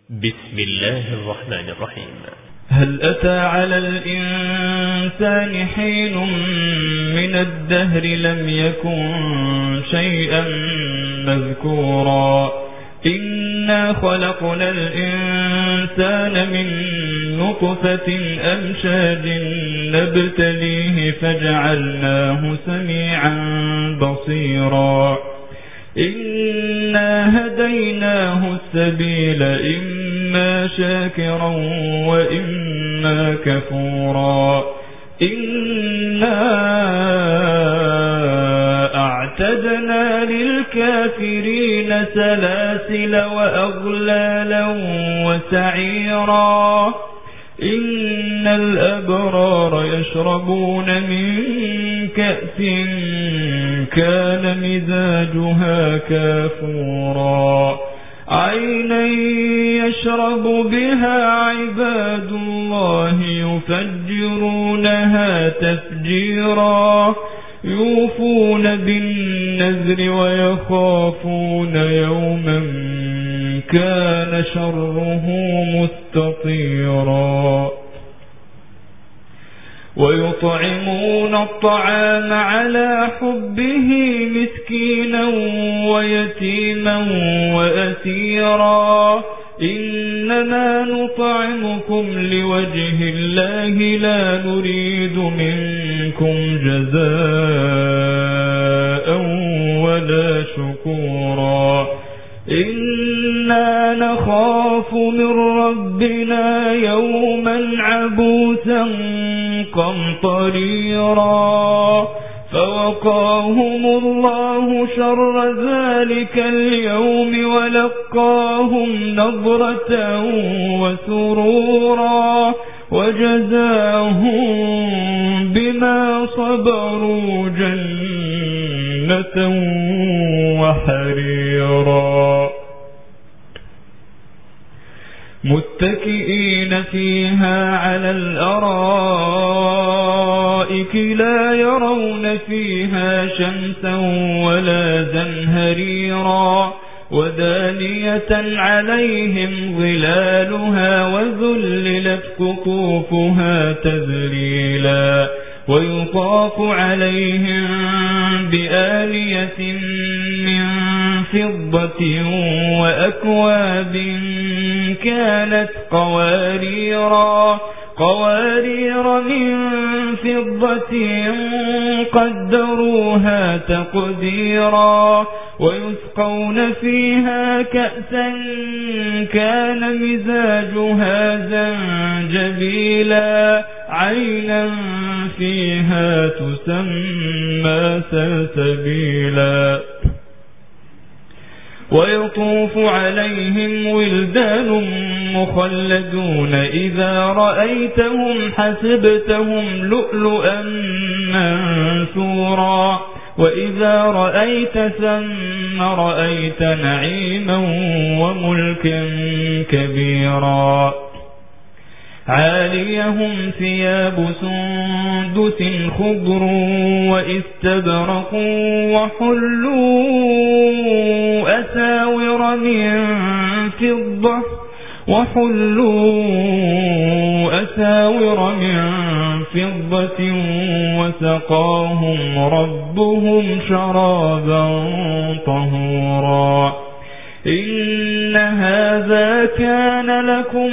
بسم الله الرحمن الرحيم. هل أتى على الإنسان حين من الدهر لم يكن شيئا مذكورا إنا خلقنا الإنسان من نطفة أمشاج نبتليه فجعلناه سميعا بصيرا إنا هديناه السبيل إما شاكرا وإما كفورا إنا أعتدنا للكافرين سلاسل وأغلالا وسعيرا إن الأبرار يشربون من كأس كان مزاجها كافورا عينا يشرب بها عباد الله يفجرونها تفجيرا يوفون بالنذر ويخافون يوما كان شره مستطيرا ويطعمون الطعام على حبه مسكينا ويتيما وأسيرا إنما نطعمكم لوجه الله لا نريد منكم جزاء ولا شكورا إنا نخاف من ربنا يوما عبوسا قمطريرا فوقاهم الله شر ذلك اليوم ولقاهم نضرة وسرورا وجزاهم بما صبروا جنة وحريرا متكئين فيها على الأرائك لا يرون فيها شمسا ولا زمهريرا ودانية عليهم ظلالها وذللت قطوفها تذليلا ويطاف عليهم بآنية من فضة وأكواب كانت قوارير من فضة قدروها تقديرا ويسقون فيها كأسا كان مزاجها زنجبيلا عينا فيها تسمى سلسبيلا ويطوف عليهم ولدان مخلدون إذا رأيتهم حسبتهم لؤلؤا منثورا وإذا رأيت ثم رأيت نعيما وملكا كبيرا عاليهم ثياب سندس خضر واستبرق وحلوا أساور من فضة وسقاهم ربهم شرابا طهورا إن هذا كان لكم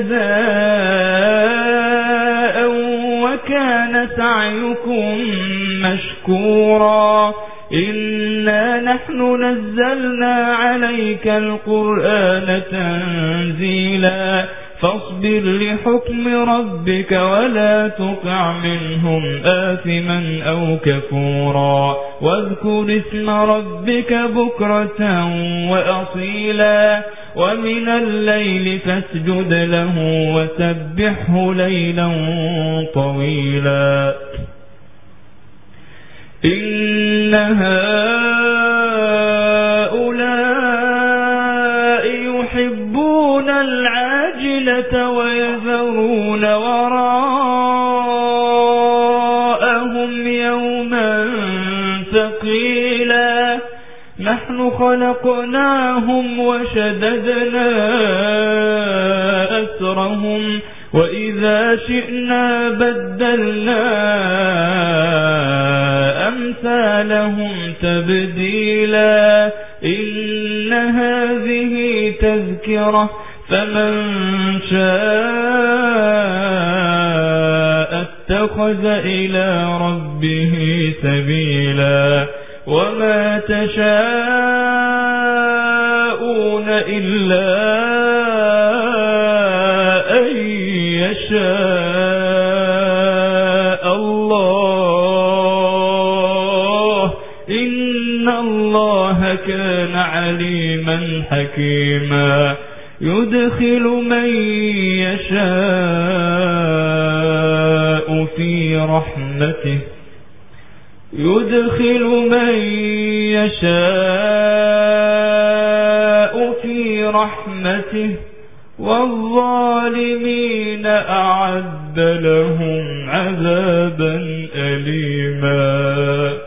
جزاء وكان سعيكم مشكورا إنا نحن نزلنا عليك القرآن تنزيلا فاصبر لحكم ربك ولا تطع منهم آثما أو كفورا واذكر اسم ربك بكرة وأصيلا ومن الليل فاسجد له وسبحه ليلا طويلا إن هؤلاء يحبون العاجلة ويذرون وراءهم يوما ثقيلا نحن خلقناهم وشددنا وإذا شئنا بدلنا أمثالهم تبديلا إن هذه تذكرة فمن شاء اتخذ إلى ربه سبيلا وما تشاءون إلا أن يشاء الله إن الله كان عليما حكيما يدخل من يشاء في رحمته والظالمين أعد لهم عذابا أليما.